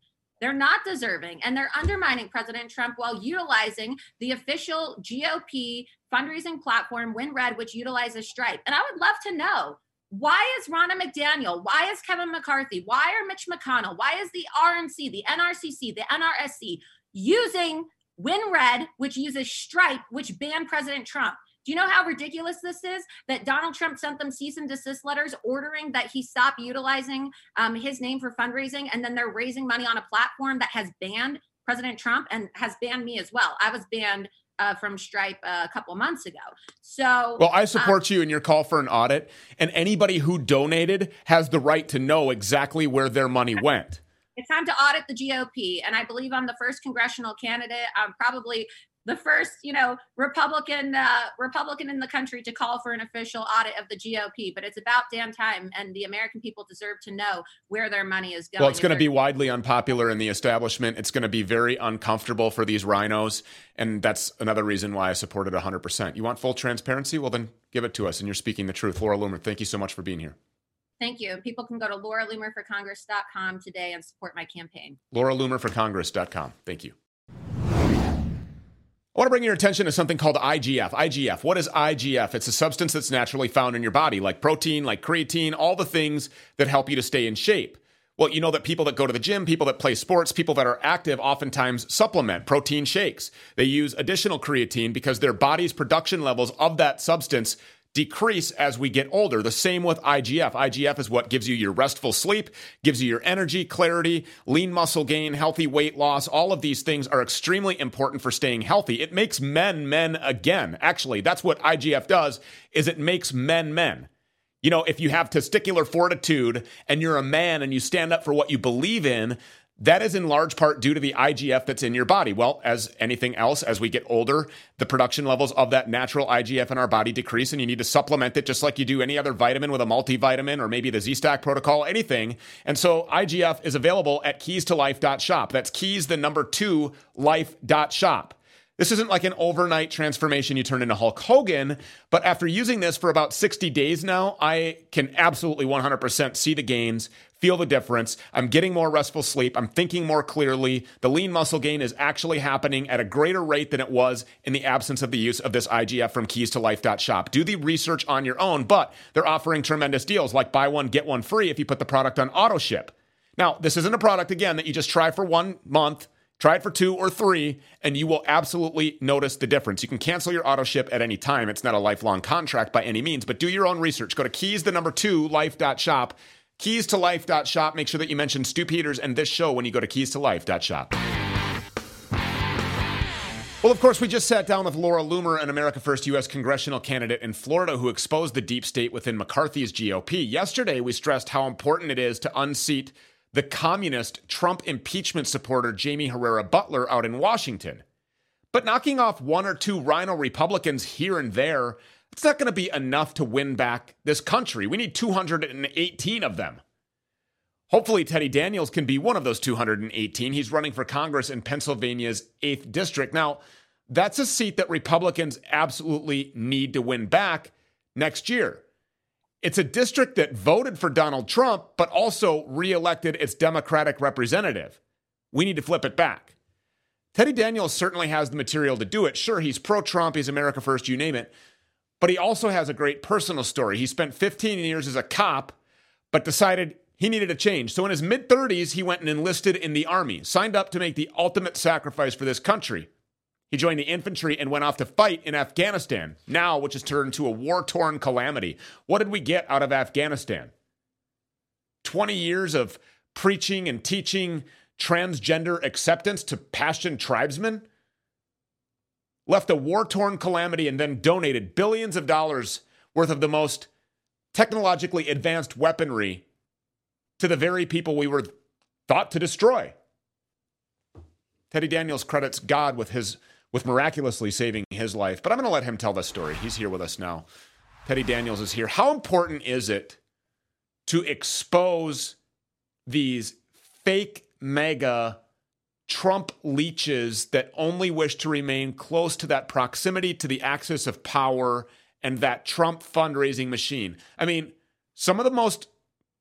They're not deserving, and they're undermining President Trump while utilizing the official GOP fundraising platform, WinRed, which utilizes Stripe. And I would love to know, why is Ronna McDaniel, why is Kevin McCarthy, why are Mitch McConnell, why is the RNC, the NRCC, the NRSC using WinRed, which uses Stripe, which banned President Trump? Do you know how ridiculous this is? That Donald Trump sent them cease and desist letters ordering that he stop utilizing his name for fundraising, and then they're raising money on a platform that has banned President Trump and has banned me as well. I was banned from Stripe a couple months ago. So, well, I support you in your call for an audit, and anybody who donated has the right to know exactly where their money went. It's time to audit the GOP, and I believe I'm the first congressional candidate. I'm probably the first, Republican in the country to call for an official audit of the GOP. But it's about damn time, and the American people deserve to know where their money is going. Well, it's going to be widely unpopular in the establishment. It's going to be very uncomfortable for these rhinos, and that's another reason why I support it 100%. You want full transparency? Well, then give it to us, and you're speaking the truth. Laura Loomer, thank you so much for being here. Thank you. People can go to LauraLoomerForCongress.com today and support my campaign. LauraLoomerForCongress.com. Thank you. I want to bring your attention to something called IGF. IGF. What is IGF? It's a substance that's naturally found in your body, like protein, like creatine, all the things that help you to stay in shape. Well, you know that people that go to the gym, people that play sports, people that are active oftentimes supplement protein shakes. They use additional creatine because their body's production levels of that substance decrease as we get older. The same with IGF. IGF is what gives you your restful sleep, gives you your energy, clarity, lean muscle gain, healthy weight loss. All of these things are extremely important for staying healthy. It makes men again. Actually, that's what IGF does, is it makes men. You know, if you have testicular fortitude and you're a man and you stand up for what you believe in, that is in large part due to the IGF that's in your body. Well, as anything else, as we get older, the production levels of that natural IGF in our body decrease, and you need to supplement it just like you do any other vitamin with a multivitamin or maybe the Z-Stack protocol, anything. And so IGF is available at keys2life.shop. That's keys, the number 2, life.shop. This isn't like an overnight transformation you turn into Hulk Hogan, but after using this for about 60 days now, I can absolutely 100% see the gains, feel the difference. I'm getting more restful sleep. I'm thinking more clearly. The lean muscle gain is actually happening at a greater rate than it was in the absence of the use of this IGF from keys2life.shop. Do the research on your own, but they're offering tremendous deals like buy one, get one free if you put the product on auto ship. Now, this isn't a product, again, that you just try for 1 month. Try it for 2 or 3, and you will absolutely notice the difference. You can cancel your auto ship at any time. It's not a lifelong contract by any means, but do your own research. Go to keys, the number 2, life.shop. Keys2life.shop. Make sure that you mention Stu Peters and this show when you go to keys2life.shop. Well, of course, we just sat down with Laura Loomer, an America First U.S. congressional candidate in Florida who exposed the deep state within McCarthy's GOP. Yesterday, we stressed how important it is to unseat the communist Trump impeachment supporter Jamie Herrera Butler out in Washington. But knocking off 1 or 2 rhino Republicans here and there, it's not going to be enough to win back this country. We need 218 of them. Hopefully, Teddy Daniels can be one of those 218. He's running for Congress in Pennsylvania's 8th district. Now, that's a seat that Republicans absolutely need to win back next year. It's a district that voted for Donald Trump, but also reelected its Democratic representative. We need to flip it back. Teddy Daniels certainly has the material to do it. Sure, he's pro-Trump, he's America First, you name it. But he also has a great personal story. He spent 15 years as a cop, but decided he needed a change. So in his mid-30s, he went and enlisted in the Army, signed up to make the ultimate sacrifice for this country. He joined the infantry and went off to fight in Afghanistan, now which has turned into a war-torn calamity. What did we get out of Afghanistan? 20 years of preaching and teaching transgender acceptance to Pashtun tribesmen? Left a war-torn calamity and then donated billions of dollars worth of the most technologically advanced weaponry to the very people we were thought to destroy. Teddy Daniels credits God with miraculously saving his life. But I'm going to let him tell the story. He's here with us now. Teddy Daniels is here. How important is it to expose these fake mega Trump leeches that only wish to remain close to that proximity to the axis of power and that Trump fundraising machine? I mean, some of the most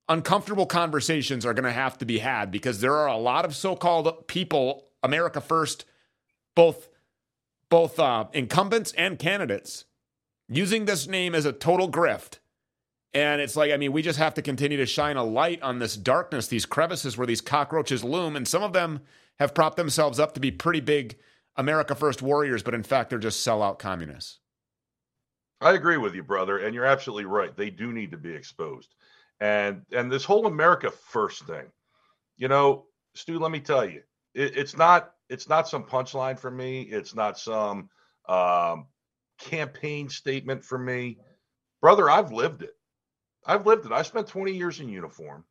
uncomfortable conversations are going to have to be had because there are a lot of so-called people, America First, both incumbents and candidates, using this name as a total grift. And it's like, I mean, we just have to continue to shine a light on this darkness, these crevices where these cockroaches loom. And some of them have propped themselves up to be pretty big America First warriors, but in fact, they're just sellout communists. I agree with you, brother. And you're absolutely right. They do need to be exposed. And this whole America First thing, you know, Stu, let me tell you, it's not some punchline for me. It's not some campaign statement for me. Brother, I've lived it. I spent 20 years in uniform,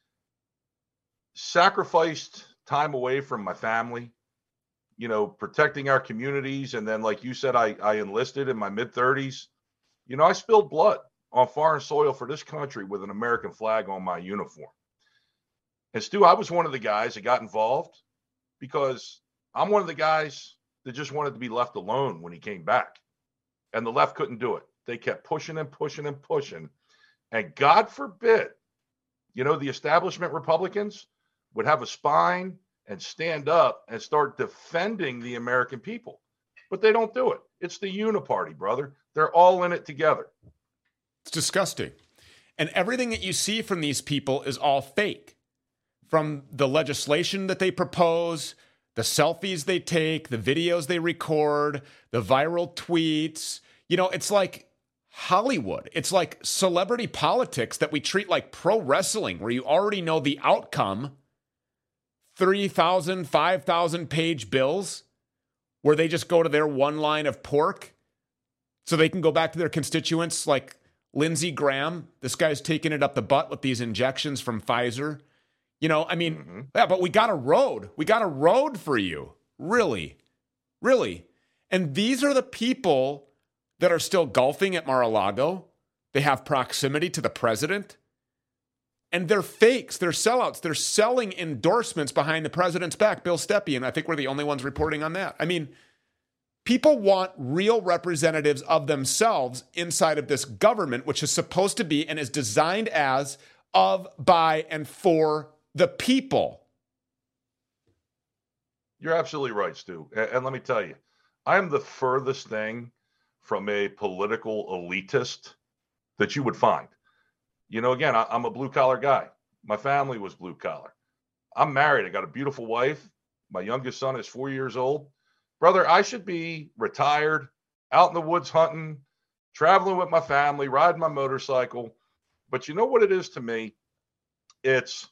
sacrificed time away from my family, you know, protecting our communities. And then, like you said, I enlisted in my mid-30s. You know, I spilled blood on foreign soil for this country with an American flag on my uniform. And Stu, I was one of the guys that got involved because I'm one of the guys that just wanted to be left alone when he came back. And the left couldn't do it. They kept pushing and pushing and pushing. And God forbid, you know, the establishment Republicans would have a spine and stand up and start defending the American people. But they don't do it. It's the uniparty, brother. They're all in it together. It's disgusting. And everything that you see from these people is all fake. From the legislation that they propose, the selfies they take, the videos they record, the viral tweets. You know, it's like Hollywood. It's like celebrity politics that we treat like pro wrestling, where you already know the outcome. 3,000, 5,000 page bills where they just go to their one line of pork so they can go back to their constituents like Lindsey Graham. This guy's taking it up the butt with these injections from Pfizer. You know, I mean, yeah, but we got a road. We got a road for you. Really. Really. And these are the people that are still golfing at Mar-a-Lago. They have proximity to the president. And they're fakes. They're sellouts. They're selling endorsements behind the president's back. Bill Stepien, I think we're the only ones reporting on that. I mean, people want real representatives of themselves inside of this government, which is supposed to be and is designed as of, by, and for the people. You're absolutely right, Stu. And let me tell you, I am the furthest thing from a political elitist that you would find. You know, again, I'm a blue-collar guy. My family was blue-collar. I'm married. I got a beautiful wife. My youngest son is 4 years old. Brother, I should be retired, out in the woods hunting, traveling with my family, riding my motorcycle. But you know what it is to me? It's,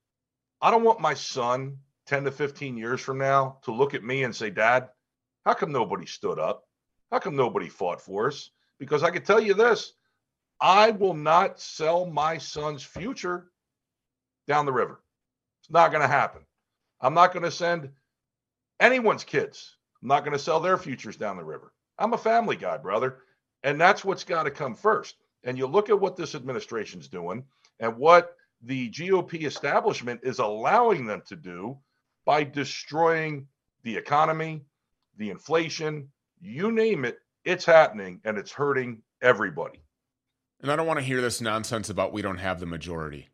I don't want my son 10 to 15 years from now to look at me and say, Dad, how come nobody stood up? How come nobody fought for us? Because I can tell you this, I will not sell my son's future down the river. It's not going to happen. I'm not going to send anyone's kids. I'm not going to sell their futures down the river. I'm a family guy, brother. And that's what's got to come first. And you look at what this administration's doing and what the GOP establishment is allowing them to do by destroying the economy, the inflation, you name it, it's happening and it's hurting everybody. And I don't want to hear this nonsense about we don't have the majority.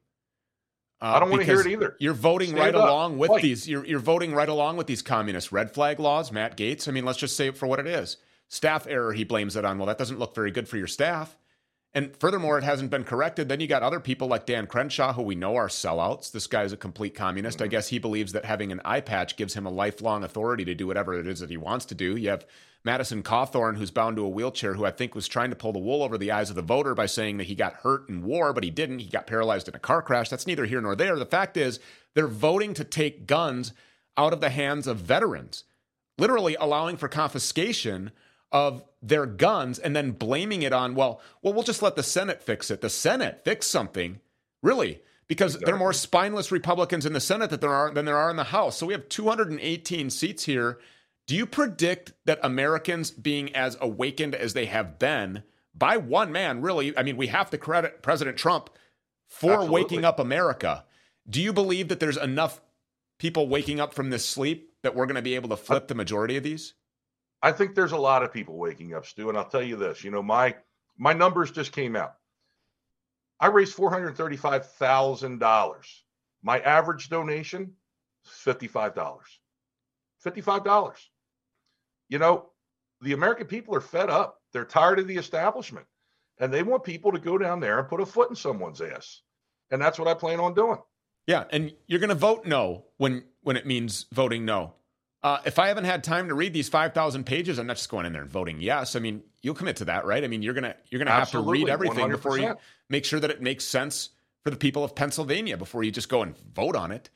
I don't want to hear it either. You're voting right along with these. You're voting right along with these communist red flag laws. Matt Gaetz. I mean, let's just say it for what it is. Staff error. He blames it on. Well, that doesn't look very good for your staff. And furthermore, it hasn't been corrected. Then you got other people like Dan Crenshaw, who we know are sellouts. This guy is a complete communist. I guess he believes that having an eye patch gives him a lifelong authority to do whatever it is that he wants to do. You have Madison Cawthorn, who's bound to a wheelchair, who I think was trying to pull the wool over the eyes of the voter by saying that he got hurt in war, but he didn't. He got paralyzed in a car crash. That's neither here nor there. The fact is, they're voting to take guns out of the hands of veterans, literally allowing for confiscation of their guns and then blaming it on, well, we'll just let the Senate fix it. The Senate fix something? Really? Because there are more spineless Republicans in the Senate than there are in the House. So we have 218 seats here. Do you predict that Americans being as awakened as they have been by one man, really, I mean, we have to credit President Trump for waking up America. Do you believe that there's enough people waking up from this sleep that we're going to be able to flip the majority of these? I think there's a lot of people waking up, Stu, and I'll tell you this. You know, my numbers just came out. I raised $435,000. My average donation is $55. $55. You know, the American people are fed up. They're tired of the establishment, and they want people to go down there and put a foot in someone's ass. And that's what I plan on doing. Yeah, and you're going to vote no when it means voting no. If I haven't had time to read these 5,000 pages, I'm not just going in there and voting yes. I mean, you'll commit to that, right? I mean, you're gonna have to read everything 100%. before you make sure that it makes sense for the people of Pennsylvania before you just go and vote on it.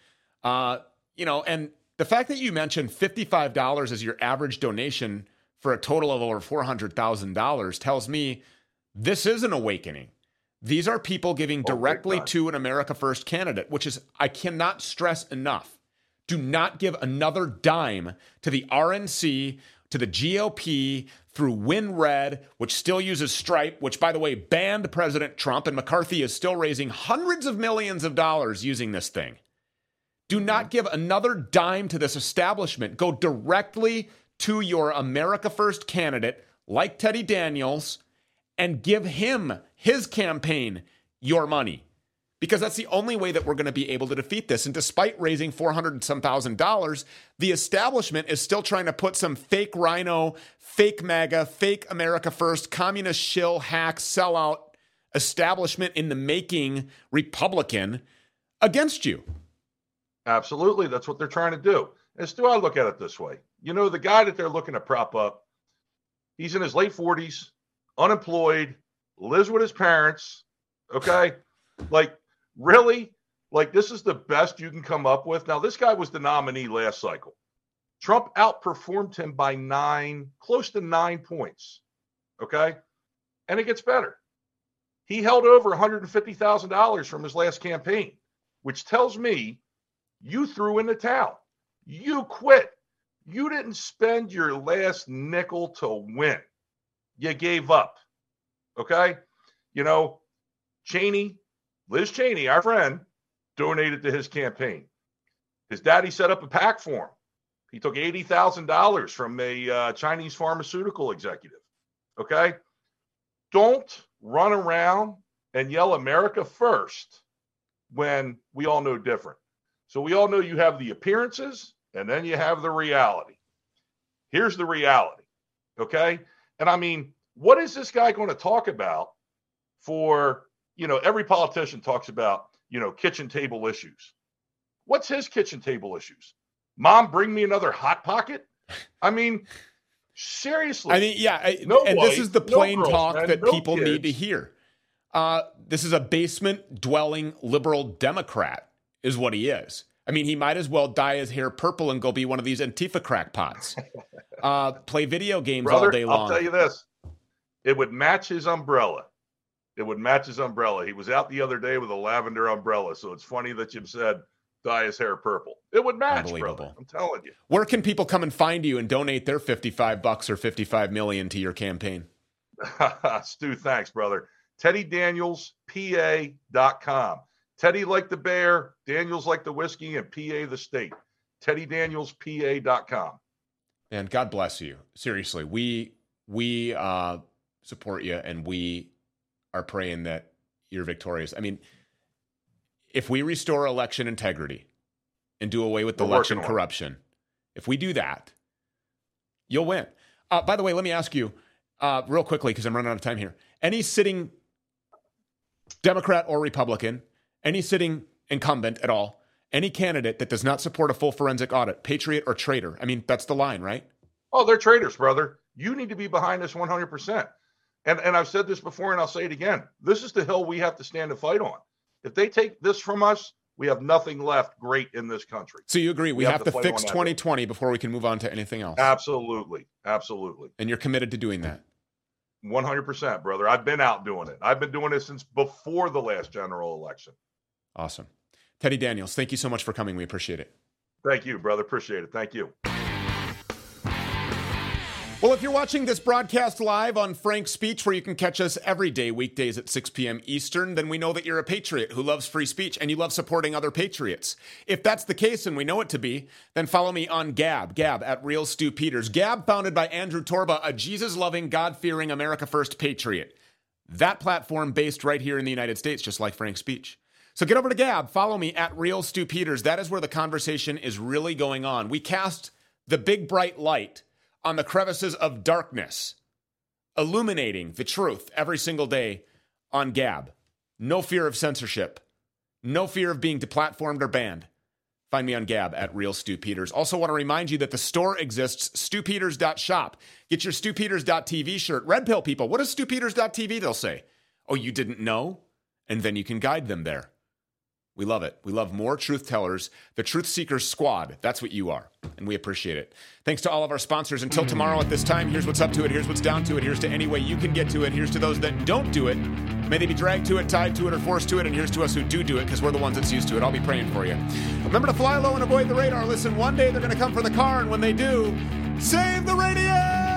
You know, and the fact that you mentioned $55 as your average donation for a total of over $400,000 tells me this is an awakening. These are people giving directly to an America First candidate, which is, I cannot stress enough. Do not give another dime to the RNC, to the GOP, through WinRed, which still uses Stripe, which, by the way, banned President Trump, and McCarthy is still raising hundreds of millions of dollars using this thing. Do not give another dime to this establishment. Go directly to your America First candidate, like Teddy Daniels, and give him, his campaign, your money. Because that's the only way that we're going to be able to defeat this. And despite raising $400 and some thousand, the establishment is still trying to put some fake rhino, fake MAGA, fake America First, communist shill, hack, sellout establishment in the making Republican against you. Absolutely. That's what they're trying to do. And Stu, I look at it this way. You know, the guy that they're looking to prop up, he's in his late 40s, unemployed, lives with his parents, okay? Like, really? Like, this is the best you can come up with? Now, this guy was the nominee last cycle. Trump outperformed him by close to 9 points, okay? And it gets better. He held over $150,000 from his last campaign, which tells me you threw in the towel. You quit. You didn't spend your last nickel to win. You gave up, okay? You know, Liz Cheney, our friend, donated to his campaign. His daddy set up a PAC for him. He took $80,000 from a Chinese pharmaceutical executive, okay? Don't run around and yell America first when we all know different. So we all know you have the appearances and then you have the reality. Here's the reality, okay? And I mean, what is this guy going to talk about for, you know, every politician talks about, you know, kitchen table issues. What's his kitchen table issues? Mom, bring me another Hot Pocket? I mean, seriously. I mean, yeah. And this is the plain talk man, that no people kids. need to hear. This is a basement-dwelling liberal Democrat is what he is. I mean, he might as well dye his hair purple and go be one of these Antifa crackpots. Play video games Brother, all day long. I'll tell you this. It would match his umbrella. It would match his umbrella. He was out the other day with a lavender umbrella, so it's funny that you've said dye his hair purple. It would match, brother. I'm telling you. Where can people come and find you and donate their $55 or $55 million to your campaign? Stu, thanks, brother. TeddyDanielsPA.com. Teddy like the bear, Daniels like the whiskey, and PA the state. TeddyDanielsPA.com. And God bless you. Seriously, we support you, and we are praying that you're victorious. I mean, if we restore election integrity and do away with election corruption, if we do that, you'll win. By the way, let me ask you real quickly, because I'm running out of time here. Any sitting Democrat or Republican, any sitting incumbent at all, any candidate that does not support a full forensic audit, patriot or traitor, I mean, that's the line, right? Oh, they're traitors, brother. You need to be behind this 100%. And I've said this before, and I'll say it again. This is the hill we have to stand and fight on. If they take this from us, we have nothing left great in this country. So you agree we have to fix 2020 before we can move on to anything else? Absolutely. Absolutely. And you're committed to doing that? 100%, brother. I've been out doing it. I've been doing it since before the last general election. Awesome. Teddy Daniels, thank you so much for coming. We appreciate it. Thank you, brother. Appreciate it. Thank you. Well, if you're watching this broadcast live on Frank's Speech, where you can catch us every day, weekdays at 6 p.m. Eastern, then we know that you're a patriot who loves free speech and you love supporting other patriots. If that's the case, and we know it to be, then follow me on Gab at Real Stu Peters. Gab, founded by Andrew Torba, a Jesus-loving, God-fearing, America First patriot. That platform based right here in the United States, just like Frank's speech. So get over to Gab. Follow me at Real Stu Peters. That is where the conversation is really going on. We cast the big bright light on the crevices of darkness, illuminating the truth every single day on Gab. No fear of censorship. No fear of being deplatformed or banned. Find me on Gab at Real Stu Peters. Also want to remind you that the store exists, stupeters.shop. Get your stupeters.tv shirt. Red Pill people, what is stupeters.tv, they'll say? Oh, you didn't know? And then you can guide them there. We love it. We love more truth tellers. The Truth Seekers Squad. That's what you are. And we appreciate it. Thanks to all of our sponsors. Until tomorrow at this time, here's what's up to it. Here's what's down to it. Here's to any way you can get to it. Here's to those that don't do it. May they be dragged to it, tied to it, or forced to it. And here's to us who do it, because we're the ones that's used to it. I'll be praying for you. Remember to fly low and avoid the radar. Listen, one day they're going to come for the car. And when they do, save the radio!